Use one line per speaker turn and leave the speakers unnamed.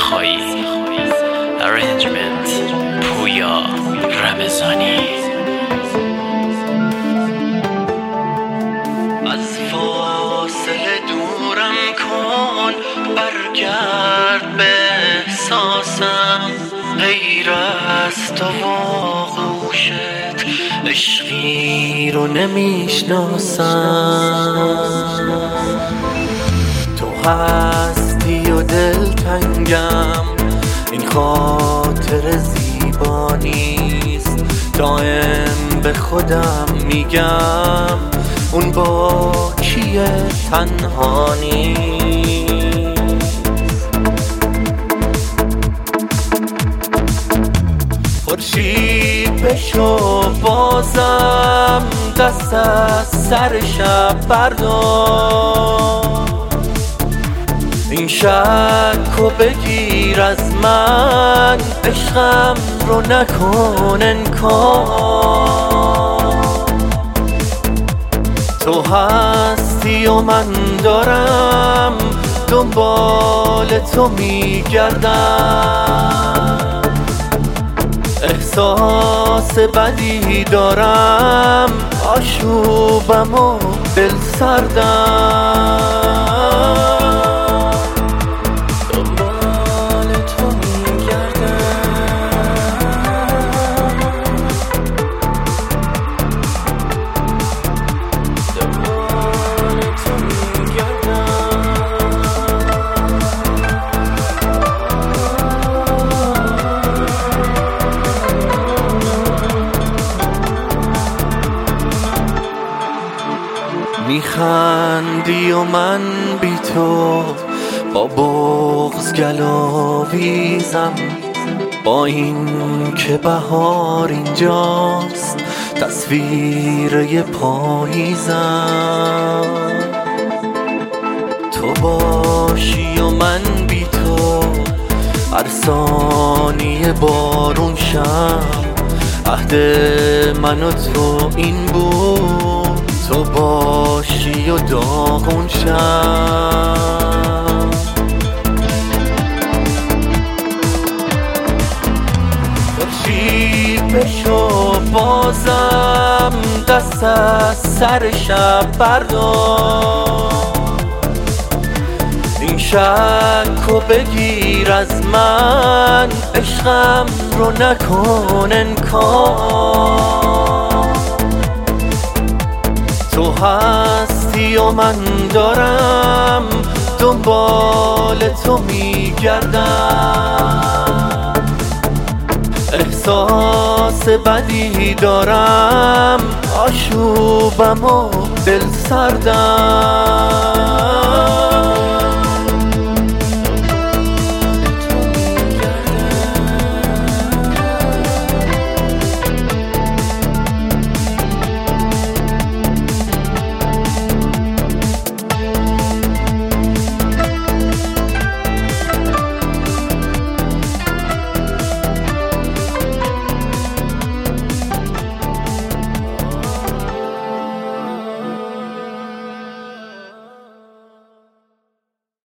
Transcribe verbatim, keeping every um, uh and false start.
سخایی. Arrangement پویا رمضانی. از فاصله دورم کن، برگرد به احساسم، غیر از تو و آغوشت عشقی رو نمیشناسم. تو هستی و دلتنگم، این خاطر زیبا نیست. دائم به خودم میگم اون با کیه تنها نیست. خورشید بشو بازم، دست از سر شب بردار. این شک و بگیر از من، عشقم رو نکن انکار. تو هستی و من دارم دنبال تو میگردم. احساس بدی دارم، آشوبم و دل سردم. میخندی و من بی تو با بغض گلاویزم. با این که بهار اینجاست، تصویر پاییزم. تو باشی و من بی تو هر ثانیه بارون شم. عهد من و تو این بود، تو باشی و داغون شم. خورشید بشو بازم، دست از سر شب بردار. این شک و بگیر از من، عشقم رو نکن انکار. تو هستی و من دارم دنبال تو میگردم. احساس بدی دارم، آشوبم و دل سردم.